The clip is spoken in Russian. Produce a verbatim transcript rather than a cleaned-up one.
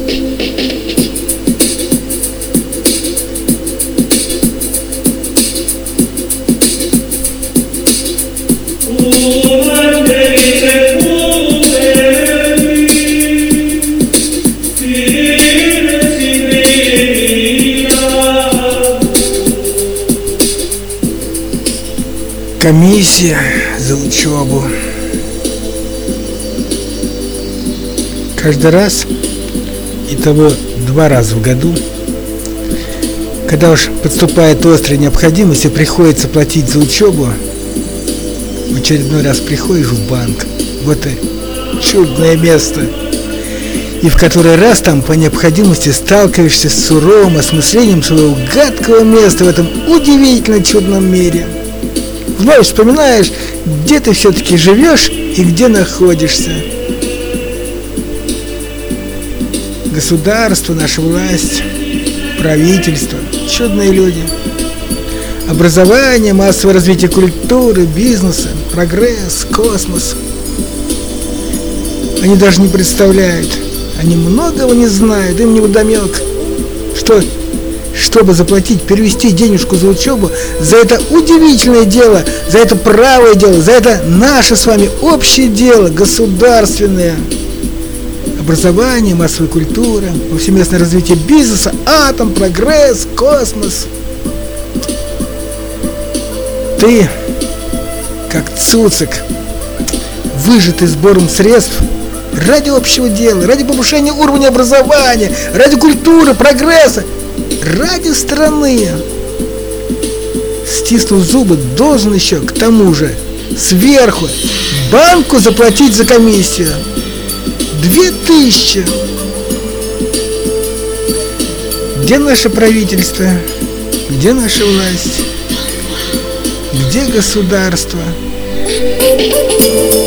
Комиссия за учебу. Каждый раз, итого два раза в году, когда уж подступает острая необходимость и приходится платить за учебу, в очередной раз приходишь в банк, в это чудное место, и в который раз там по необходимости сталкиваешься с суровым осмыслением своего гадкого места в этом удивительно чудном мире. Вновь вспоминаешь, где ты все-таки живешь и где находишься. Государство, наша власть, правительство, чудные люди. Образование, массовое развитие культуры, бизнеса, прогресс, космос. Они даже не представляют, они многого не знают, им невдомек, что... чтобы заплатить, перевести денежку за учебу, за это удивительное дело, за это правое дело, за это наше с вами общее дело, государственное. Образование, массовая культура, повсеместное развитие бизнеса, атом, прогресс, космос. Ты, как цуцик, выжатый сбором средств ради общего дела, ради повышения уровня образования, ради культуры, прогресса, ради страны, стиснув зубы, должен еще к тому же сверху банку заплатить за комиссию две тысячи. Где наше правительство? Где наша власть? Где государство?